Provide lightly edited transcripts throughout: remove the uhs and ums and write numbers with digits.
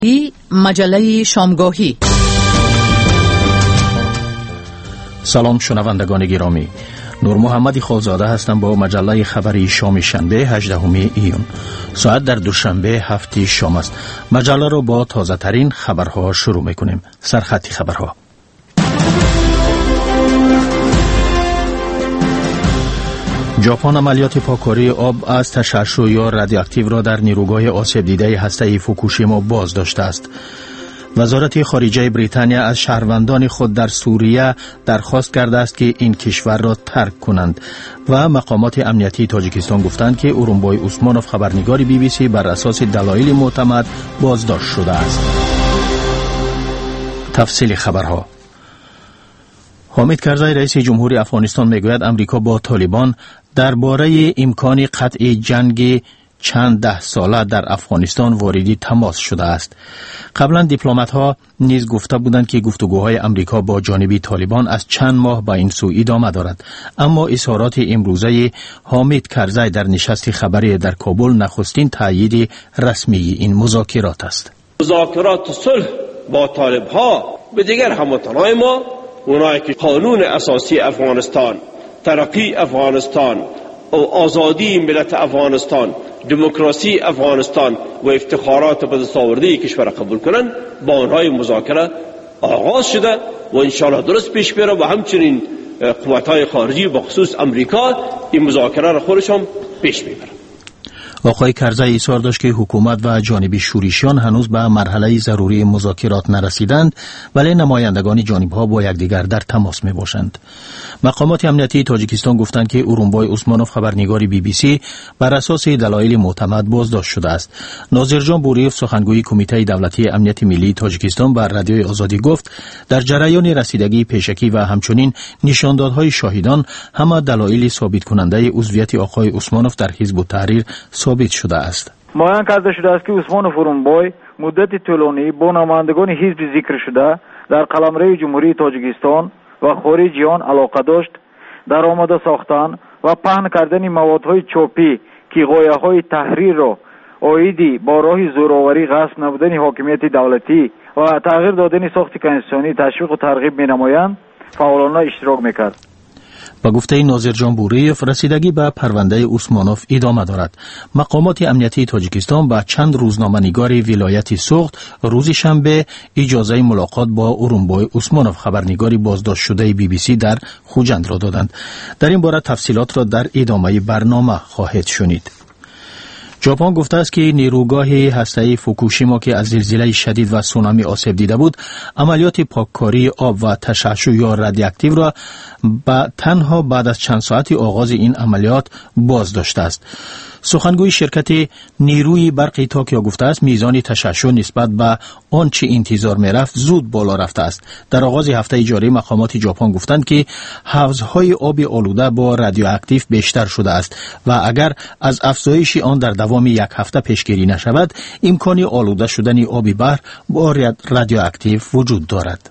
مجله شامگاهی. سلام شنوندگان گرامی، نور محمد خالزاده هستم با مجله خبری شام شنبه 18 ایون. ساعت در دوشنبه 7 شام است. مجله را با تازه ترین خبرها شروع میکنیم. سرخط خبرها: ژاپن عملیات پاککاری آب از تشعشع یا رادیواکتیو را در نیروگاه آسیب دیده هسته‌ای فوکوشیما باز داشته است. وزارت خارجه بریتانیا از شهروندان خود در سوریه درخواست کرده است که این کشور را ترک کنند و مقامات امنیتی تاجیکستان گفتند که اورونبای عثمانوف خبرنگار BBC بر اساس دلایل معتمد بازداشت شده است. تفصیل خبرها: حامد کرزی رئیس جمهوری افغانستان میگوید امریکا با طالبان درباره امکان قطع جنگ چند ده ساله در افغانستان واردی تماس شده است. قبلا دیپلمات‌ها نیز گفته بودند که گفتگوهای امریکا با جانب طالبان از چند ماه به این سو ادامه دارد، اما اظهارات امروزه حامد کرزی در نشست خبری در کابل نخستین تایید رسمی این مذاکرات است. مذاکرات صلح با طالب‌ها به دیگر هموطنان ما، اونایی که قانون اساسی افغانستان، ترقی افغانستان و آزادی ملت افغانستان، دموکراسی افغانستان و افتخارات به دست آورده کشور قبول کنند، با آنهای مذاکره آغاز شده و انشاءالله درست پیش بره و همچنین قوت‌های خارجی به خصوص امریکا این مذاکره را خودشان پیش میبرند. آقای کرزی اصرار داشت که حکومت و جانب شورشیان هنوز به مرحله ضروری مذاکرات نرسیدند، ولی نمایندگان جانب‌ها با یکدیگر در تماس میباشند. مقامات امنیتی تاجیکستان گفتند که اورونبای عثمانوف خبرنگار BBC بر اساس دلایل معتمد بازداشت شده است. ناظرجان بوریف سخنگوی کمیته دولتی امنیت ملی تاجیکستان بر رادیوی آزادی گفت در جریان رسیدگی پیشکی و همچنین نشاندادهای شاهدان همه دلایل ثابت کننده عضویت آقای عثمانوف در حزب التحریر ثابت شده است. معین کرده شده است که عثمانوف اورونبای مدت طولانی با نمایندگان حزب ذکر شده در قلمرو جمهوری تاجیکستان و خارج آن علاقه داشت در آماده ساختن و پهن کردن موادهای چاپی که غایه‌های تحریر را عایدی با راه زورآوری، غصب نمودن حاکمیت دولتی و تغییر دادن ساخت کنستیتوسیونی تشویق و ترغیب می‌نمایند فعالانه اشتراک می‌کرد. با گفته ناظرجان بوریف رسیدگی به پرونده عثمانوف ادامه دارد. مقامات امنیتی تاجیکستان با چند روزنامه‌نگار ولایت سوخت روز شنبه اجازه ملاقات با اورونبای عثمانوف خبرنگار بازداشت شده BBC در خوجند را دادند. در این باره تفصیلات را در ادامه برنامه خواهید شنید. ژاپن گفته است که نیروگاه هسته‌ای فوکوشیما که از زلزله شدید و سونامی آسیب دیده بود، عملیات پاککاری آب و تشعشع یا رادیواکتیو را تنها بعد از چند ساعت آغاز این عملیات باز داشته است. سخنگوی شرکت نیروی برق توکیو گفته است میزان تشعشع نسبت به آنچه انتظار می‌رفت زود بالا رفته است. در آغاز هفته جاری مقامات ژاپن گفتند که حوض‌های آب آلوده با رادیواکتیو بیشتر شده است و اگر از افزایش آن در دوام یک هفته پیشگیری نشود، امکان آلوده شدن آب بحر با رادیواکتیو وجود دارد.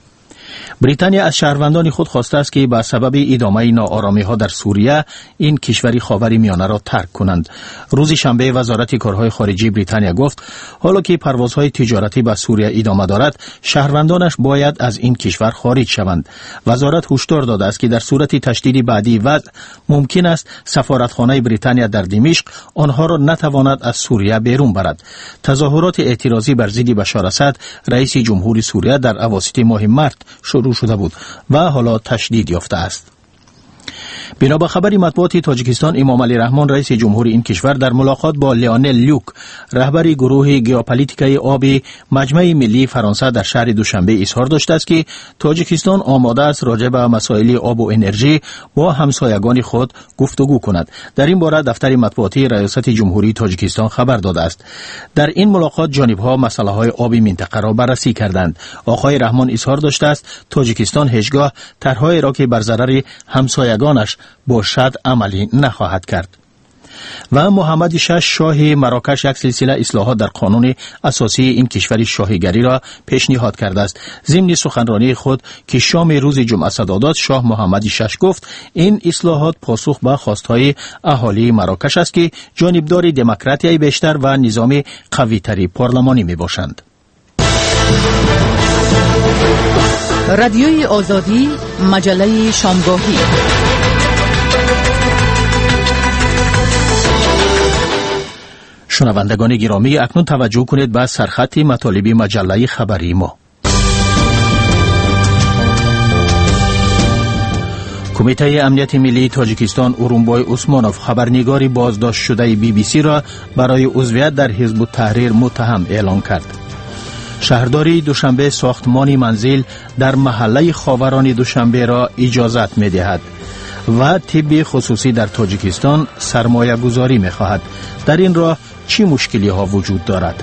بریتانیا از شهروندان خود خواسته است که به سبب ادامه ناآرامی‌ها در سوریه این کشور خاورمیانه را ترک کنند. روز شنبه وزارت کارهای خارجی بریتانیا گفت حالا که پروازهای تجارتی به سوریه ادامه دارد، شهروندانش باید از این کشور خارج شوند. وزارت هشدار داده است که در صورت تشدید بعدی وضع ممکن است سفارتخانه بریتانیا در دمشق آنها را نتواند از سوریه بیرون برد. تظاهرات اعتراضی بر ضد بشار اسد رئیس جمهوری سوریه در اواسط ماه مارس شروع شده بود و حالا تشدید یافته است. بنا به خبر مطبوعات تاجیکستان، امام علی رحمان رئیس جمهوری این کشور در ملاقات با لیونل لیوک رهبر گروه ژئوپلیتیکای آب مجمع ملی فرانسه در شهر دوشنبه اظهار داشته است که تاجیکستان آماده است راجع به مسائل آب و انرژی با همسایگان خود گفتگو کند. در این باره دفتر مطبوعاتی ریاست جمهوری تاجیکستان خبر داده است. در این ملاقات جانب‌ها مسائل آب منطقه را بررسی کردند. آقای رحمان اظهار داشته است تاجیکستان هیچگاه طرح‌هایی را که بر ضرر همسایگانش باشد عملی نخواهد کرد. و محمد شش شاه مراکش یک سلسله اصلاحات در قانون اساسی این کشور شاهیگری را پیشنهاد کرده است. ضمن سخنرانی خود که شام روز جمعه صدا داد، شاه محمد شش گفت این اصلاحات پاسخ به خواستهای اهالی مراکش است که جانبدار دموکراسی بیشتر و نظام قوی‌تری پارلمانی می باشند. رادیوی آزادی، مجله شامگاهی. شنوندگان گرامی، اکنون توجه کنید به سرخط مطالب مجله خبری ما. کمیته امنیت ملی تاجیکستان اورونبای عثمانوف خبرنگاری بازداشت شده BBC را برای عضویت در حزب التحریر متهم اعلام کرد. شهرداری دوشنبه ساختمان منزل در محله خاوران دوشنبه را اجازت می دهد و طب خصوصی در تاجیکستان سرمایه گذاری می خواهد. در این راه چی مشکلی ها وجود دارد؟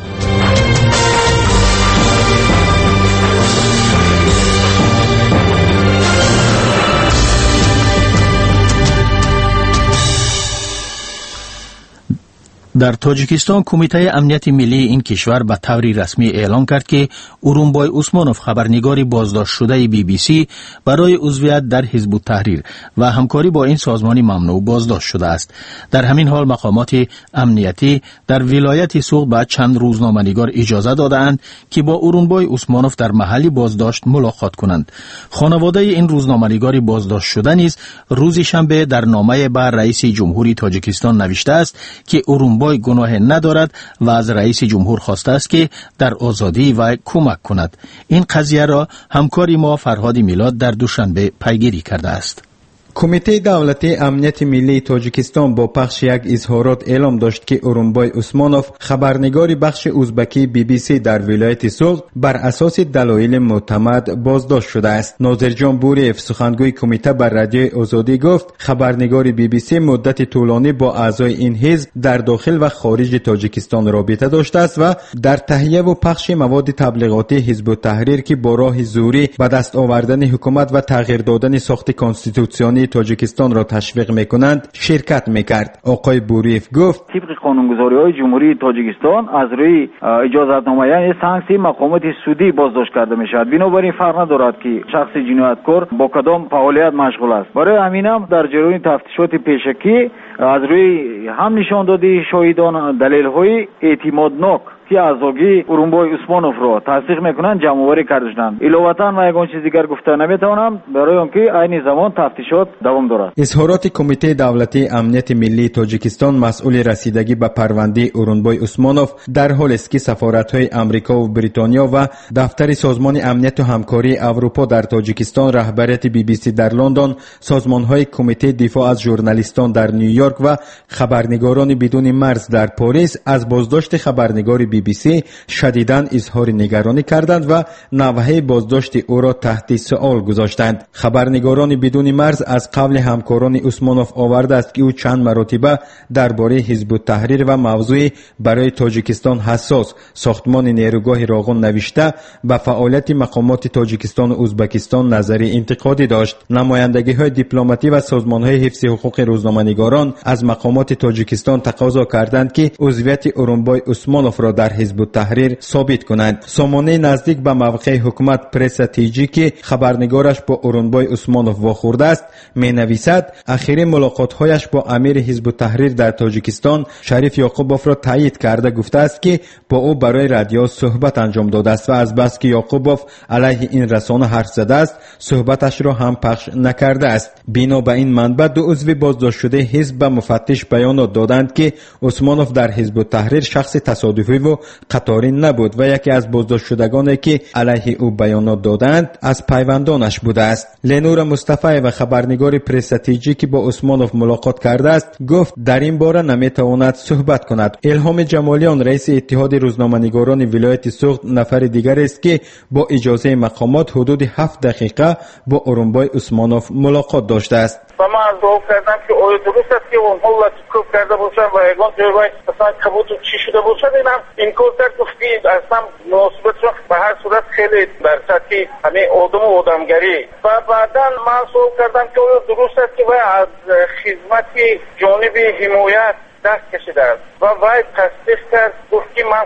در تاجیکستان کمیته امنیت ملی این کشور به طور رسمی اعلام کرد که اورونبای عثمانوف خبرنگاری بازداشت شده BBC برای عضویت در حزب التحریر و همکاری با این سازمان ممنوع بازداشت شده است. در همین حال مقامات امنیتی در ولایت سوغد به چند روزنامه‌نگار اجازه دادند که با اورونبای عثمانوف در محل بازداشت ملاقات کنند. خانواده این روزنامه‌نگار بازداشت شده نیز روز شنبه در نامه به رئیس جمهوری تاجیکستان نوشته است که اورونبای گناه ندارد و از رئیس جمهور خواسته است که در آزادی و کمک کند. این قضیه را همکاری ما فرهاد میلاد در دوشنبه پیگیری کرده است. کمیته دولتی امنیت ملی تاجیکستان با پخش یک اظهارات اعلام داشت که اورونبای عثمانوف خبرنگار بخش ازبکی BBC در ولایت سوغد بر اساس دلایل معتمد بازداشت شده است. ناظرجان بوریف سخنگوی کمیته بر رادیوی آزادی گفت خبرنگار BBC مدت طولانی با اعضای این حزب در داخل و خارج تاجیکستان رابطه داشته است و در تهیه و پخش مواد تبلیغاتی حزب التحریر که با راه زوری به دست آوردن حکومت و تغییر دادن ساخت کانستیتوسیونی تاجیکستان را تشویق میکنند شرکت میکرد. آقای بوریف گفت طبق قانونگذاری‌های جمهوری تاجیکستان از روی اجازتنامه یعنی سانکسی مقامات سودی بازداشت کرده میشود. بنابراین فرق ندارد که شخص جنایتکار با کدام فعالیت مشغول است. برای همین هم در جریان تفتیشات پیشکی از روی هم نشان دادی شاهدان دلیل‌های اعتمادناک که آزادی اورونبای عثمانوف را تصدیق میکنند جمع آوری کردند. علاوه من یگان چیز دیگر گفته نمیتوانم برای آنکه عین زمان تفتیشات دوام دارد. اظهارات کمیته دولتی امنیت ملی تاجیکستان مسئول رسیدگی به پرونده اورونبای عثمانوف در حالی است که سفارت‌های آمریکا و بریتانیا و دفتر سازمان امنیت و همکاری اروپا در تاجیکستان، رهبریت BBC در لندن، سازمان‌های کمیته دفاع از ژورنالیستان در نیویورک و خبرنگاران بدون مرز در پاریس از بازداشت خبرنگار BBC شدیداً اظهار نگرانی کردند و نحوه بازداشت او را تحت سؤال گذاشتند. خبرنگاران بدون مرز از قبل همکاران عثمانوف آورده است که او چند مرتبه درباره حزب التحریر و موضوع برای تاجیکستان حساس ساختمان نیروگاه راغون نوشته به فعالیت مقامات تاجیکستان و ازبکستان نظری انتقادی داشت. نمایندگی‌های دیپلماتی و سازمان‌های حفظ حقوق روزنامه‌نگاران از مقامات تاجیکستان تقاضا کردند که عضویت اورونبای عثمانوف را در حزب التحریر ثابت کنند. سامانه نزدیک به موقع حکومت پرس تیجی که خبرنگارش با اورونبای عثمانوف واخورده است می‌نویسد اخیر ملاقات‌هایش با امیر حزب التحریر در تاجیکستان شریف یعقوبوف را تایید کرده گفته است که با او برای رادیو صحبت انجام داده است و از بس که یعقوبوف علیه این رسانه حرف زده است صحبتش را هم پخش نکرده است. بنا به این منبع دو عضو بازداشت شده حزب به مفتش بیانات دادند که عثمانوف در حزب التحریر شخص تصادفی و قطاری نبود و یکی از بازداشت شدگانی که علیه او بیانات دادند از پیوندانش بوده است. لنور مصطفی و خبرنگار پرستیجی که با عثمانوف ملاقات کرده است گفت در این باره نمیتواند صحبت کند. الهام جمالیان رئیس اتحاد روزنامه‌نگاران ولایت سوغد نفر دیگر است که با اجازه مقامات حدود 7 دقیقه با اورونبای عثمانوف ملاقات داشته است. و من از دعا کردم که آیا درست است که اونها لطیف کرده باشن و یگان جایی مثلا کبوت چی شده باشد این کار کرد گفتی اصلا مناسبت را به هر صورت خیلی در سطح همه آدم و آدمگری و بعدا من سوال کردم که آیا درست است که از خدمت جانب حمایت دست کشیده است و وای تصدیق کرد گفت که من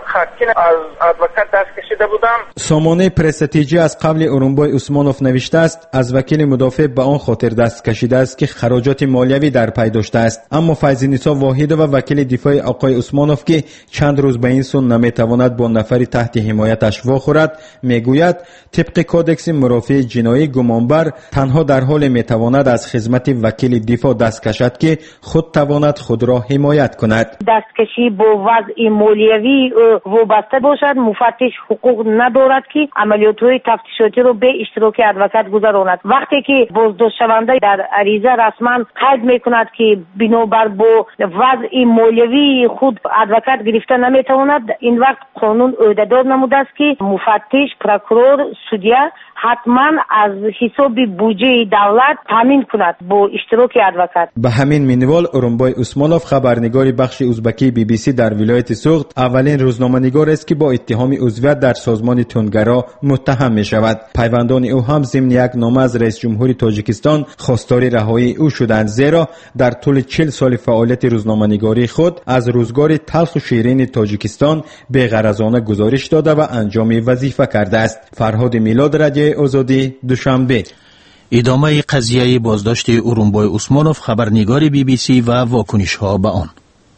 خطی از ادوکات دست کشیده بودم. سامانه پرستیجی از قبل اورونبای عثمانوف نوشته است از وکیل مدافع به آن خاطر دست کشیده است که خراجات مالیوی در پی داشته است. اما فیض‌نسا واحد و وکیل دفاع آقای عثمانوف که چند روز به این سو نمیتواند با نفری تحت حمایتش واخورد میگوید طبق کودکس مرافع جنایی گمانبر تنها در حال میتواند از خدمت وکیل دفاع دست کشد که خود تواند خود را حمایت کند. دستکشی با وضع مالیوی وابسته باشد. مفتش حقوق ندارد که عملیات‌های تفتیشاتی رو به اشتراک ادوکات گذراند. وقتی که بازداشت شونده در عریضه رسما قید میکند که بنابر با وضع مالیوی خود ادوکات گرفته نمیتواند، این وقت قانون عهدهدار نموده است که مفتش، پروکورور، سودیه حتما از حساب بودجه دولت تامین کند با اشتراک ادوکات. به همین منوال اورونبای عثمانوف خبرنگار بخش ازبکی BBC در ولایت سوخت اولین روزنامه‌نگار است که با اتهام عضویت در سازمان تندگرا متهم می شود. پیوندان او هم ضمن یک نامه از رئیس جمهور تاجیکستان خواستار رهایی او شدند، زیرا در طول 40 سال فعالیت روزنامه‌نگاری خود از روزگار تلخ و شیرین تاجیکستان بی‌غرضانه گزارش داده و انجام وظیفه کرده است. فرهاد میلاد، رادیوی آزادی، دوشنبه. ادامه قضیه بازداشت اورونبای عثمانوف، خبرنگار BBC و واکنش‌ها به آن.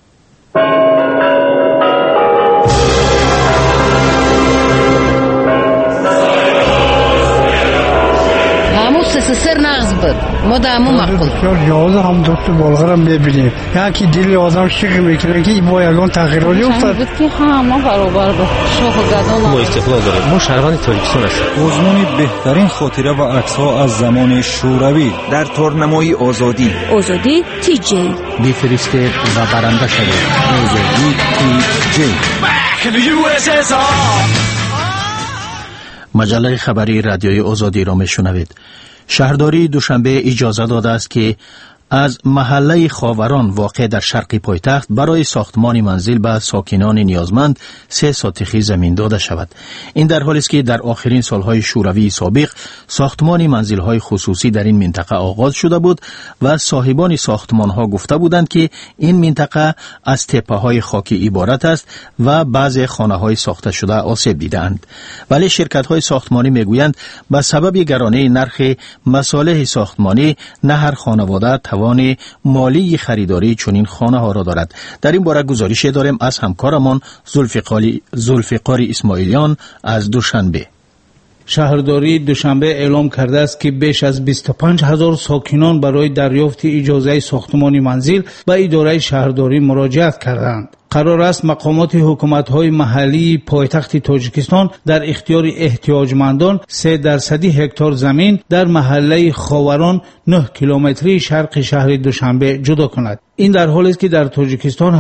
سر نغز بود ما دامو مقبول جواز هم دکتر بالغرم میبینیم یکی دلی آدم شیق میکنه که با یگان تغییراتی افتاد بود که همه برابر بود شاه و گدام ما استقلال داریم. ما شهروند تاجیکستان هستیم. آزمون بهترین خاطره و عکس‌ها از زمان شوروی در تورنمای آزادی تی جی بفرستید و برنده شدید. آزادی تی جی. مجله خبری رادیوی آزادی را میشنوید. شهرداری دوشنبه اجازه داده است که از محله خاوران واقع در شرق پایتخت برای ساختمان منزل به ساکنان نیازمند 3 ساتخی زمین داده شود. این در حالی است که در آخرین سالهای شوروی سابق ساختمان منزل‌های خصوصی در این منطقه آغاز شده بود و صاحبان ساختمان‌ها گفته بودند که این منطقه از تپه‌های خاکی عبارت است و بعضی خانه‌های ساخته شده آسیب دیدند. ولی شرکت‌های ساختمانی میگویند به سبب گرانی نرخ مصالح ساختمانی نه هر خانواده توان مالی خریداری چنین خانه ها را دارد. در این باره گزارش داریم از همکارمان زلفقار اسماعیلیان از دوشنبه. شهرداری دوشنبه اعلام کرده است که بیش از 25,000 ساکنان برای دریافت اجازه ساختمان منزل به اداره شهرداری مراجعت کردند. قرار است مقامات حکومت‌های محلی پایتخت تاجیکستان در اختیار احتیاجمندان 3% هکتار زمین در محله خاوران 9 کیلومتری شرق شهر دوشنبه جدا کند. این در حالی است که در تاجیکستان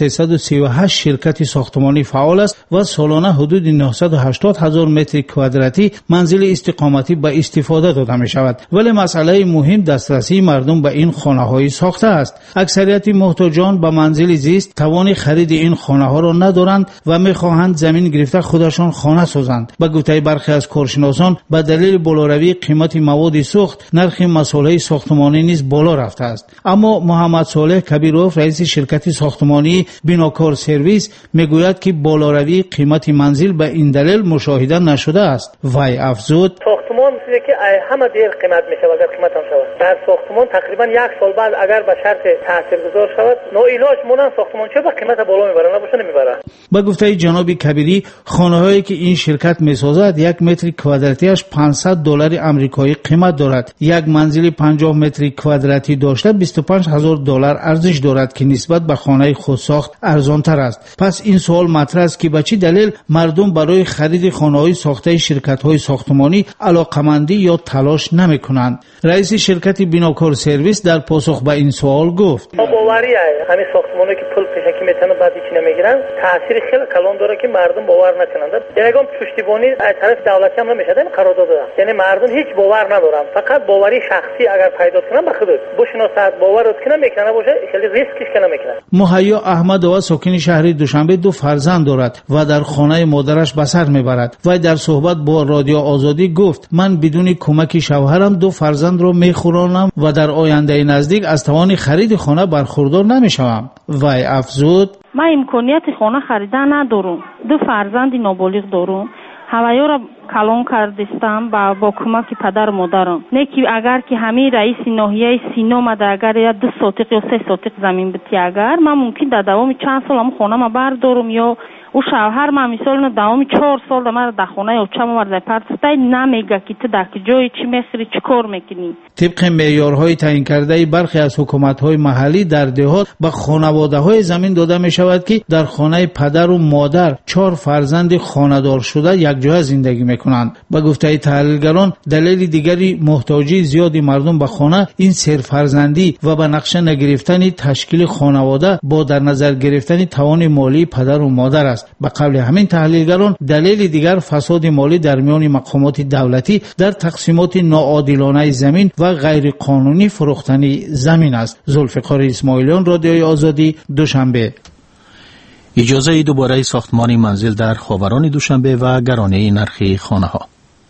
1338 شرکت ساختمانی فعال است و سالانه حدود 980,000 متر کوادراتی منزل استقامتی به استفاده داده می شود. ولی مسئله مهم دسترسی مردم به این خانه‌های ساخته است. اکثریت محتاجان به منزل زیست توان خرید این خانه‌ها را ندارند و می‌خواهند زمین گرفته خودشان خانه سازند. به گفته برخی از کارشناسان به دلیل بالاروی قیمت مواد سوخت نرخ مصالح ساختمانی نیز بالا رفته است. اما محمد صالح کبیروف رئیس شرکت ساختمانی بیناکار سرویس میگوید که بالاروی قیمت منزل به این دلیل مشاهده نشده است. وی افزود ساختمان چیزی که همه دیر قیمت میشه و اگر قیمت هم شود در ساختمان تقریبا 1 سال بعد اگر به شرط تاثیرگذار شود ناعلاج مونن ساختمان چه به قیمت بالا میبرن نباشه نمیبرن. با گفته جناب کبیری خانه‌هایی که این شرکت میسازد 1 متر کوادراتیش $500 آمریکایی قیمت دارد. یک منزل 50 متر کوادراتی داشته $25,000 ارزش دارد که نسبت به خانه خود ساخت ارزان تر است. پس این سوال مطرح است که به چه دلیل مردم برای خرید خانه‌های ساخته شرکت‌های ساختمانی علاقمندی یا تلاش نمی‌کنند. رئیس شرکت بیناکار سرویس در پاسخ به این سوال گفت باوری همین ساختمانی که پول پیشکی میتونن بعد هیچ نمیگیرن تاثیر خیلی کلان داره که مردم باور نکنند. یکم پشتیبانی از طرف دولتی هم نمیشه این قرارداد دادن. یعنی مردم هیچ باور ندارن. فقط باوری شخصی اگر پیدا کنن به خود بشناسد باور کنه میکنه باشه خیلی ریسکش کنه میکنه. مهیا احمد و ساکن شهر دوشنبه 2 فرزند دارد و در خانه مادرش به سر میبرد. و در صحبت با رادیو آزادی گفت من بدون کمک شوهرم 2 فرزند رو میخورانم و در آینده نزدیک از توان خرید خانه برخوردار نمیشوم. و افزود ما امکانیت خانه خریدن ندارم. 2 فرزند نابالغ دارم. هوایی را کلان کردستم با کمک پدر و مادرم. نه که اگر که همه رئیس ناحیه سینا مده اگر یا 2 ساتق یا 3 ساتق زمین بتی اگر من ممکن در دوام چند سال هم خانه ما بردارم یا او شوهر من مثلا دوام 4 سال در در خانه یا چم ورده پرتستای نمیگه که تو در جای چی میخری چی کار میکنی. طبق معیارهای تعیین کرده برخی از حکومت‌های محلی در دهات به خانواده‌های زمین داده می‌شود که در خانه پدر و مادر 4 فرزند خانه‌دار شده یک جای زندگی می‌کنند. با گفته تحلیلگران دلیل دیگری محتاجی زیادی مردم به خانه این سرفرزندی و به نقشه نگرفتن تشکیل خانواده با در نظر گرفتن توان مالی پدر و مادر است. به قول همین تحلیلگران دلیل دیگر فساد مالی در میان مقامات دولتی در تقسیمات ناعادلانه زمین و غیر قانونی فروختن زمین است. ذوالفقار اسماعیلیان، رادیوی آزادی، دوشنبه. اجازه دوباره ساختمان منزل در خاوران دوشنبه و گرانی نرخ خانه ها.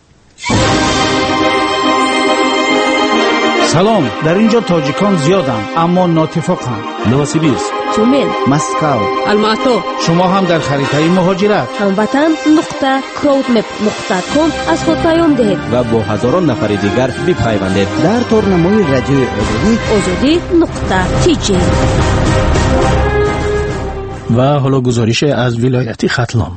سلام، در اینجا تاجیکان زیادند اما ناتفاقند. نوسیبیرسک، تومن، مسکو، الماتو. شما هم در خریطه مهاجرت هموطن.crowdmap.com از خود پیام دهید و با هزاران نفر دیگر بپیوندید در تورنمای رادیوی آزادی.tj. و حالا گزارش از ولایت ختلان.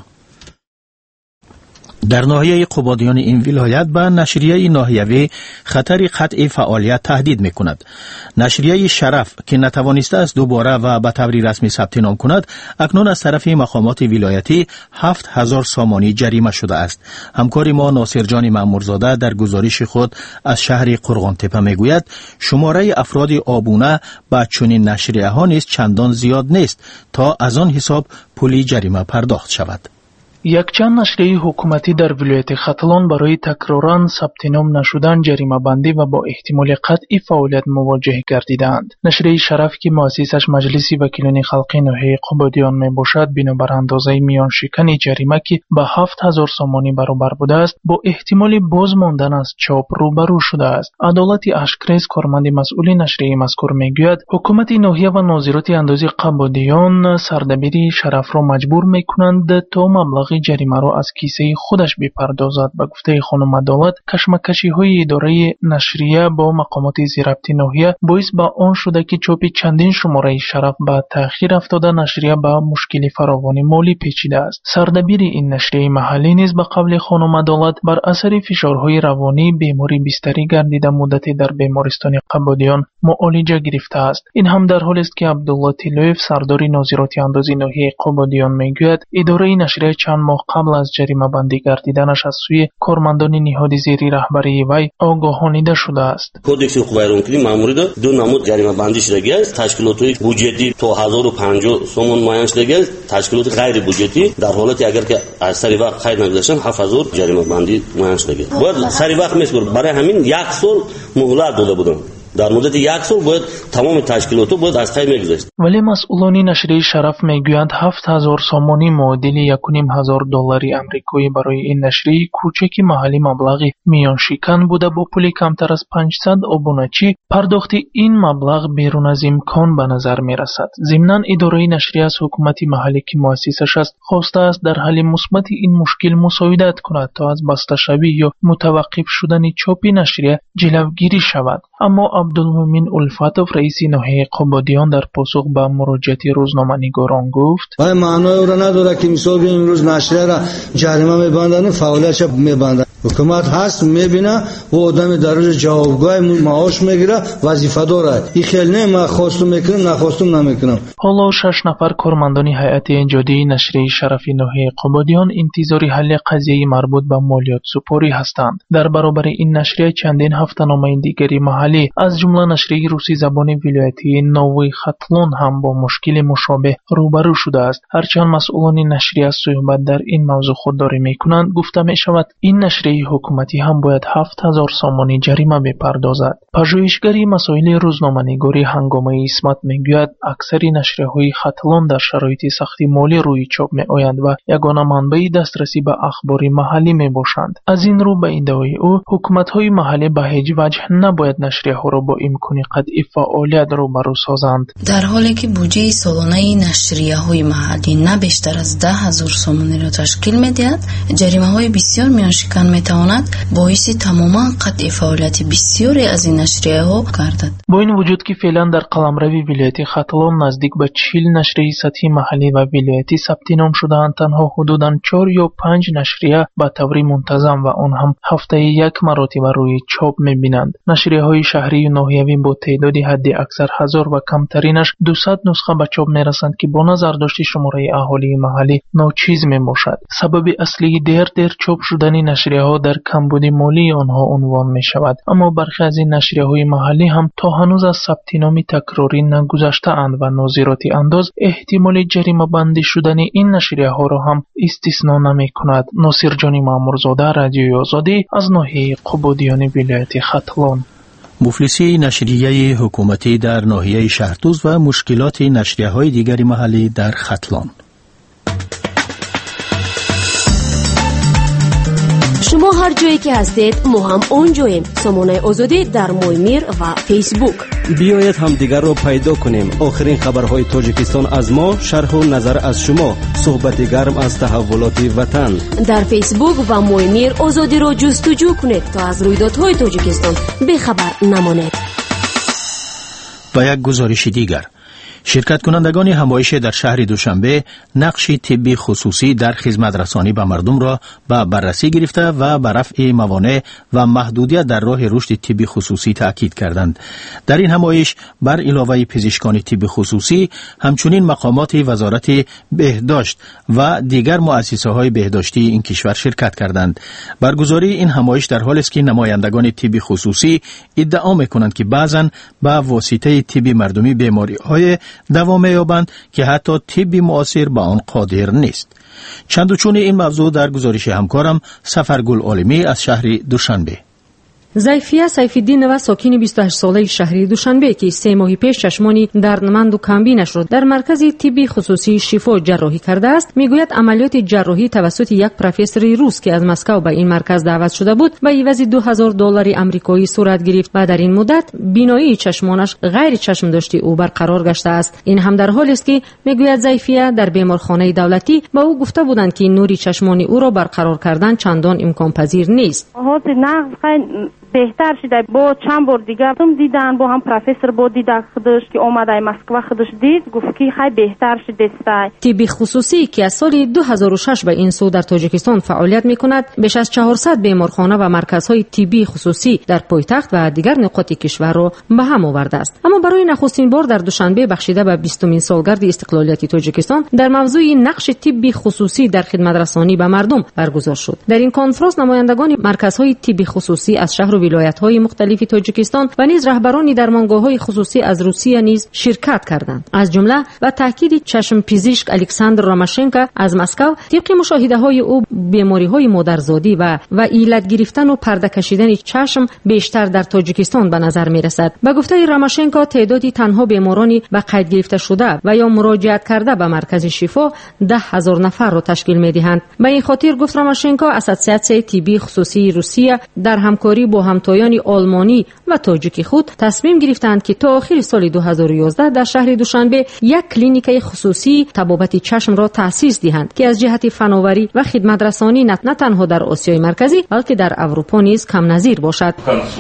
در ناحیه قبادیان این ولایت به نشریه ناحیوی خطر قطع فعالیت تهدید می‌کند. نشریه شرف که نتوانسته است دوباره و به طور رسمی ثبت نام کند، اکنون از طرف مقامات ولایتی 7000 سامانی جریمه شده است. همکار ما ناصر جان مأمورزاده در گزارش خود از شهر قرغانتپه میگوید شماره افراد آبونه به چنین نشریه ها نیز چندان زیاد نیست تا از آن حساب پولی جریمه پرداخت شود. якчанд нашрияи ҳукуматӣ дар вилояти хатлон барои такроран сабтином нашудан ҷаримабандӣ ва бо эҳтимоли қатъи фаъолият мувоҷеҳ гардидаанд. Нашрияи Шараф ки муассисаш Маҷлиси вакилони халқи ноҳияи Қубодиён мебошад, бинобар андозаи миёншикани ҷарима ки ба 7000 сомонӣ баробар будааст, бо эҳтимоли боз мондан аз чоп рӯбарӯ шудааст. Адолати Ашкрез, корманди масъули нашрияи мазкур мегӯяд, ҳукумати ноҳия ва нозироти андози Қубодиён сардабири Шарафро маҷбур мекунанд то маблағи جریمه را از کیسه خودش بپردازد. به گفته خانم عدالت، کشمکشی‌های اداره نشریه با مقامات زیربطی ناحیه باعث به آن شده که چاپ چندین شماره شرف به تأخیر افتاده نشریه به مشکل فراوانی مالی پیچیده است. سردبیر این نشریه محلی نیز به قول خانم عدالت بر اثر فشارهای روانی بیماری بستری گردیده مدتی در بیمارستان قبادیان معالجه گرفته است. این هم در حالی است که عبدالله طلویف سردار ناظرات اندازی ناحیه قبادیان میگوید اداره نشریه چند ماه قبل از جریمه بندی گردیدنش از سوی کارمندان نهاد زیر رهبری وی آگاهانیده شده است. کودکس حقوق بشری ماموری دو نمود جریمه بندی شده است. تشکیلات بودجتی تا 1050 سومون معین شده است. تشکیلات غیر بودجتی در حالتی اگر که از سری وقت خیر نگذاشتن 7000 جریمه بندی معین شده است. باید سری وقت میسپر برای همین 1 سال مهلت داده بودند. در مدت 1 سال باید تمام تشکیلات باید از خیر میگذاشت. ولی مسئولان نشریه شرف میگویند 7000 سامانی معادل 1500 دلاری آمریکایی برای این نشریه کوچک محلی مبلغی میان شکن بوده با پولی کمتر از 500 ابونچی پرداخت این مبلغ بیرون از امکان به نظر میرسد. ضمناً اداره نشریه از حکومت محلی که مؤسسش است خواسته است در حل مثبت این مشکل مساعدت کند تا از بسته شوی یا متوقف شدن چاپ نشریه جلوگیری شود. اما عبدالمومن الفتوف رئیس ناحیه قبادیان در پاسخ به مراجعه روزنامه‌نگاران گفت معنای او را نداره که مثال امروز نشریه را جریمه می‌بندند فعالیتش می‌بندند. حکومت هست می‌بینه و آدم در روز جوابگوی معاش میگیره وظیفه داره. این خیلی نه من خواستم میکنم نخواستم نمیکنم. حالا 6 نفر کارمندان هیئت انجادی نشریه شرف ناحیه قبادیان انتظار حل قضیه مربوط به مالیات سپاری هستند. در برابر این نشریه چندین هفته نمایندگی محلی از جمله نشریه روسی زبان ولایتی نوی ختلون هم با مشکل مشابه روبرو شده است. هرچند مسئولان نشریه صحبت در این موضوع خودداری میکنند، گفته می شود این نشریه نشریه حکومتی هم باید 7000 سامانی جریمه بپردازد. پژوهشگری مسائل روزنامه‌نگاری هنگامه اسمت میگوید اکثر نشریه‌های خطلان در شرایط سختی مالی روی چاپ می‌آیند و یگانه منبع دسترسی به اخبار محلی میباشند. از این رو به ادعای او حکومت‌های محلی به هیچ وجه نباید نشریه‌ها را با امکان قطعی فعالیت روبرو سازند. در حالی که بودجه سالانه نشریه‌های محلی نه بیشتر از 10,000 سامانی را تشکیل می‌دهد، جریمه‌های بسیار میانشکن می‌تواند باعث تماما قطع فعالیت بسیاری از این نشریه‌ها گردد. با این وجود که فعلا در قلمرو ولایت خطلان نزدیک به 40 نشریه سطحی محلی و ولایتی ثبت نام شده‌اند، تنها حدوداً 4 یا 5 نشریه به طور منتظم و آن هم هفته یک مرتبه روی چاپ می‌بینند. نشریه‌های شهری و ناحیوی با تعداد حد اکثر 1000 و کمترینش 200 نسخه به چاپ می‌رسند که با نظر داشت شماره اهالی محلی ناچیز میباشد. سبب اصلی دیر چاپ شدن نشریه‌ها در کمبود مالی آنها عنوان می‌شود. اما برخی از این نشریه‌های محلی هم تا هنوز از ثبت نام تکراری نگذشته‌اند و نظارت انداز احتمال جریمه بندی شدن این نشریه‌ها را هم استثنا نمی‌کند. ناصر جانی مامورزاده، رادیوی آزادی از ناحیه قبادیان ولایت خطلان. مفلسی نشریه حکومتی در ناحیه شهرتوز و مشکلات نشریه‌های دیگر محلی در خطلان. شما هر جایی که هستید ما هم اونجاییم. سامانه آزادی در مویمیر و فیسبوک. بیایید هم دیگر رو پیدا کنیم. آخرین خبرهای تاجیکستان از ما، شرح و نظر از شما، صحبت گرم از تحولات وطن. در فیسبوک و مویمیر آزادی رو جستجو کنید تا از رویدادهای تاجیکستان بیخبر نمانید. و یک گزارش دیگر، شرکت کنندگان همایش در شهر دوشنبه نقش طبی خصوصی در خدمت رسانی به مردم را به بررسی گرفته و به رفع موانع و محدودیت در راه رشد طبی خصوصی تاکید کردند. در این همایش بر علاوه پزشکان طبی خصوصی همچنین مقامات وزارت بهداشت و دیگر مؤسسه‌های بهداشتی این کشور شرکت کردند. برگزاری این همایش در حالی است که نمایندگان طبی خصوصی ادعا می‌کنند که بعضاً به واسطه طبی مردمی بیماری‌های دوام یابند که حتی طب معاصر به آن قادر نیست. چند و چون این موضوع در گزارش همکارم سفرگل عالمی از شهر دوشنبه. زیفیه سیفالدینова ساکن 28 ساله شهر دوشنبه که 3 ماه پیش چشمانی دردمند و کمبینش را در مرکز طبی خصوصی شفا جراحی کرده است، میگوید عملیات جراحی توسط یک پروفسور روس که از مسکو به این مرکز دعوت شده بود به عوض $2000 آمریکایی صورت گرفت و در این مدت بینایی چشمانش غیر چشم داشتی او برقرار گشته است. این هم در حالی است که میگوید زیفیه در بیمارخانه دولتی با او گفته بودند که نوری چشمانی او را برقرار کردن چندان امکان پذیر نیست. بهتر شده. با چند بار دیگه هم دیدن، با هم پروفسور با دیده خودش که اومده مسکو خودش دید، گفت که خیلی بهتر شده است. طب خصوصی که از سال 2006 به این سو در تاجیکستان فعالیت میکند، بیش از 400 بیمارخانه و مرکزهای طبی خصوصی در پایتخت و دیگر نقاط کشور را به هم آورده است. اما برای نخستین بار در دوشنبه بخشیده به 20مین سالگرد استقلالیت تاجیکستان در موضوع نقش طب خصوصی در خدمت رسانی به مردم برگزار شد. در این کنفرانس نمایندگان مرکزهای طب خصوصی از شهر و ولایت‌های مختلف تاجیکستان و نیز رهبران درمانگاه‌های خصوصی از روسیه نیز شرکت کردند. از جمله و تاکید چشم پزشک الکساندر راماشنکا از مسکو، طبق مشاهده‌های او بیماری‌های مادرزادی و علت گرفتن و پرده کشیدن چشم بیشتر در تاجیکستان به نظر می‌رسد. به گفته راماشنکا تعدادی تنها بیمارانی به قید گرفته شده و یا مراجعت کرده به مرکز شفا 10,000 نفر را تشکیل می‌دهند. به این خاطر گفت راماشنکا اساسیاسیون طبی خصوصی روسیه در همکاری با همتایان آلمانی و تاجیک خود تصمیم گرفتند که تا آخر سال 2011 در شهر دوشنبه یک کلینیک خصوصی طبابت چشم را تأسیس دهند که از جهت فناوری و خدمت رسانی نه تنها در آسیای مرکزی بلکه در اروپا نیز کم نظیر باشد.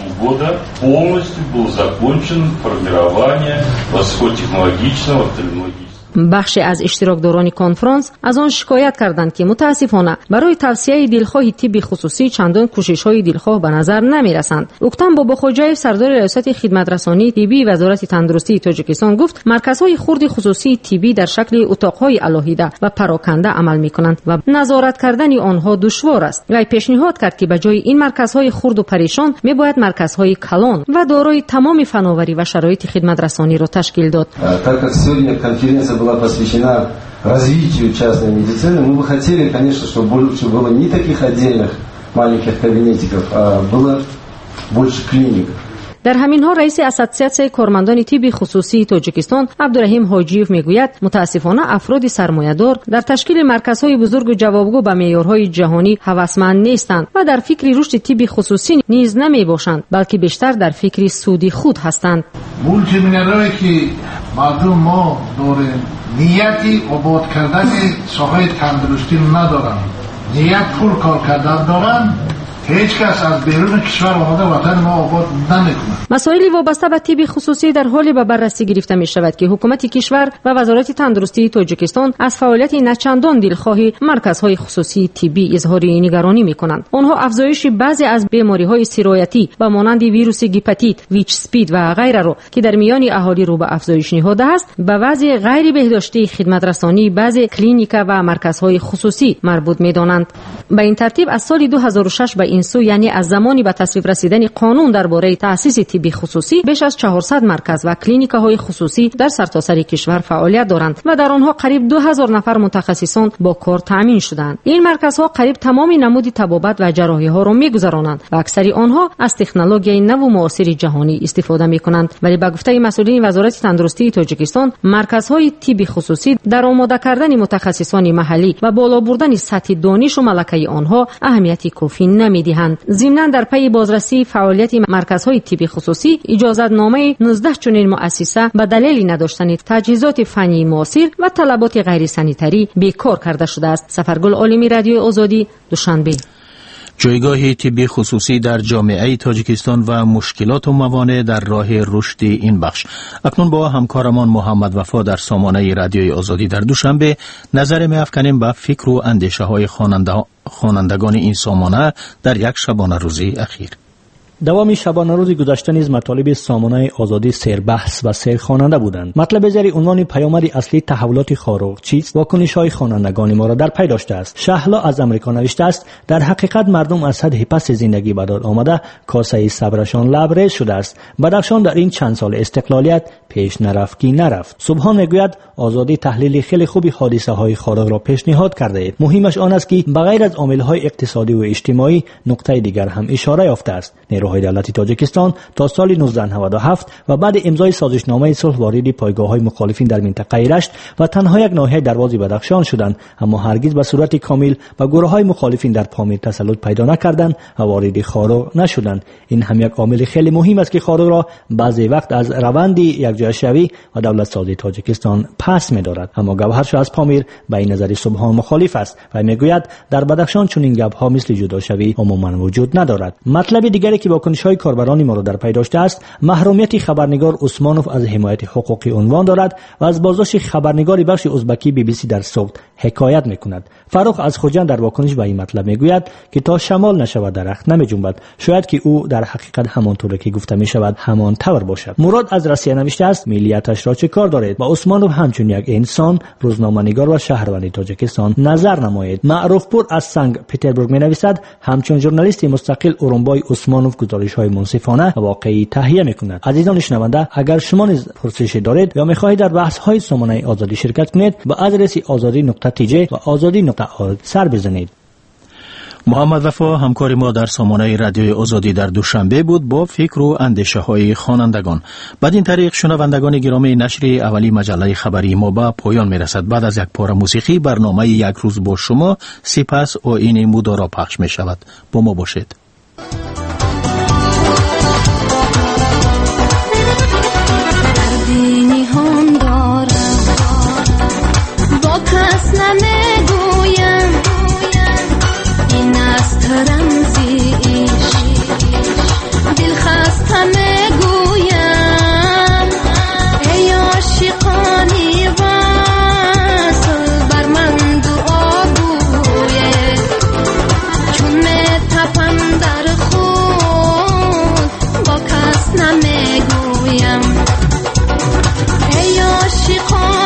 بخش از اشتراکداران کنفرانس از آن شکایت کردند که متاسفانه برای توسعه دلخواه طب خصوصی چندان کوشش‌های دلخواه به نظر نمی‌رسند. اوکتام باباخوجاєв سردار ریاست خدمت رسانی طبی وزارت تندرستی تاجیکستان گفت مرکزهای خرد خصوصی طبی در شکل اتاق‌های علاهیده و پراکنده عمل می‌کنند و نظارت کردن آنها دشوار است. وی پیشنهاد کرد که به جای این مرکزهای خرد و پریشان می‌باید مرکزهای کلان و دارای تمام فناوری و شرایط خدمت رسانی را تشکیل داد. была посвящена развитию частной медицины. Мы бы хотели, конечно, чтобы было не таких отдельных маленьких кабинетиков, а было больше клиник. در همین ها رئیس اساتسیاسیون کارمندان طب خصوصی تاجیکستان عبدالرحیم حاجیوف میگوید متاسفانه افراد سرمایه‌دار در تشکیل مرکزهای بزرگ و جوابگو به معیارهای جهانی هوسمند نیستند و در فکر رشد طب خصوصی نیز نمیباشند بلکه بیشتر در فکر سود خود هستند. مولتی مینرایی که مردم ما داریم نیتی آباد کردن ساحه تندرستی ندارند، نیت پول کار کردن دارند، هیچ کس از بیرون کشور آمده وطن ما آباد نمیکنه. مسائلی وابسته به طب خصوصی در حالی به بررسی گرفته می شود که حکومت کشور و وزارت تندرستی تاجیکستان از فعالیت نچندان دلخواهی مرکزهای خصوصی طبی اظهار نگرانی می کنند. آنها افزایش بعضی از بیماری های سرایتی و مانند ویروس گپاتیت، ویچ سپید و غیره را که در میان اهالی رو به افزایش نهاده است به وضع غیر بهداشتی خدمت رسانی بعضی کلینیک و مرکزهای خصوصی مربوط می دانند. به این ترتیب از سال 2006 به این سو، یعنی از زمانی به تصویب رسیدن قانون درباره تأسیس طب خصوصی، بیش از 400 مرکز و کلینیک‌های خصوصی در سرتاسر کشور فعالیت دارند و در آنها قریب 2000 نفر متخصصان با کار تامین شدند. این مرکزها قریب تمام نمود طبابت و جراحی‌ها را می‌گذرانند و اکثر آنها از تکنولوژی نو و معاصر جهانی استفاده می‌کنند. ولی به گفته مسئولین وزارت تندرستی تاجیکستان، مرکزهای طب خصوصی در آماده کردن متخصصان محلی و بالا بردن سطح دانش و ملکه آنها اهمیتی کافی نمی‌دهند. ضمناً در پی بازرسی فعالیت مرکزهای طب خصوصی اجازتنامه 19 چنین مؤسسه به دلیل نداشتن تجهیزات فنی معاصر و طلبات غیر سانیتری بیکار کرده شده است. سفرگل عالمی، رادیوی آزادی، دوشنبه. جایگاه طب خصوصی در جامعه تاجیکستان و مشکلات و موانع در راه رشد این بخش. اکنون با همکارمان محمد وفا در سامانه رادیوی آزادی در دوشنبه نظر می‌افکنیم به فکر و اندیشه های خوانندگان این سامانه در یک شبانه روزی اخیر. دوام شبانه روز گذشته نیز مطالب سامانه آزادی سربحث و سرخواننده بودند. مطلب زیر عنوان پیامد اصلی تحولات خاروق چیست؟ واکنش‌های خوانندگان ما را در پی داشته است. شهلا از امریکا نوشته است: در حقیقت مردم از حد پس زندگی به داد آمده کاسه صبرشان لبریز شده است. بدخشان در این چند سال استقلالیت پیش نرفت کی نرفت. سبحان میگوید آزادی تحلیل خیلی خوبی حادثه های خاروق را پیشنهاد کرده اید. مهمش آن است که بغیر از عامل‌های اقتصادی و اجتماعی نقطه دیگر هم اشاره یافته است. نیروهای دولتی تاجیکستان تا سال 1997 و بعد امضای سازشنامه صلح وارد پایگاه‌های مخالفین در منطقه رشت و تنها یک ناحیه دروازه بدخشان شدند، اما هرگز به صورت کامل به گروه‌های مخالفین در پامیر تسلط پیدا نکردند و وارد خاروق نشدند. این هم یک عامل خیلی مهم است که خاروق را بعضی وقت از روند یکجایشوی و دولت سازی تاجیکستان پس می‌دارد. اما گوهرش از پامیر به این نظر سبحان مخالف است و میگوید در بدخشان چنین گپ‌ها مثل جداشوی عموما وجود ندارد. مطلب دیگری که واکنش‌های کاربران ما را در پی داشته است، محرومیت خبرنگار عثمانوف از حمایت حقوقی عنوان دارد و از بازداشت خبرنگار بخش ازبکی BBC در سوخت حکایت می‌کند. فاروق از خوجند در واکنش به این مطلب میگوید که تا شمال نشود درخت نمی‌جنبد. شاید که او در حقیقت همانطور که گفته می‌شود همان طور باشد. مراد از روسیه نوشته است: ملیتش را چه کار دارید؟ با عثمانوف همچون یک انسان، روزنامه‌نگار و شهروند تاجیکستان نظر نمایید. معروفپور از سنگ پترزبورگ می‌نویسد: همچون ژورنالیست مستقل اورونبای عثمانوف گزارش‌های منصفانه و واقعی تهیه می‌کند. عزیزان شنونده، اگر شما نیز پرسشی دارید یا می‌خواهید در بحث‌های سامانه آزادی شرکت کنید، با آدرس azadi.tj و azadi.org سر بزنید. محمد وفا همکار ما در سامانه رادیوی آزادی در دوشنبه بود با فکر و اندیشه های خوانندگان. بعد این طریق شنوندگان گرامی، نشر اولی مجله خبری ما به پایان میرسد. بعد از یک پاره موسیقی برنامه یک روز با شما سپس آیین مدارا پخش می شود. با ما باشید. نمیگویم ای عاشقان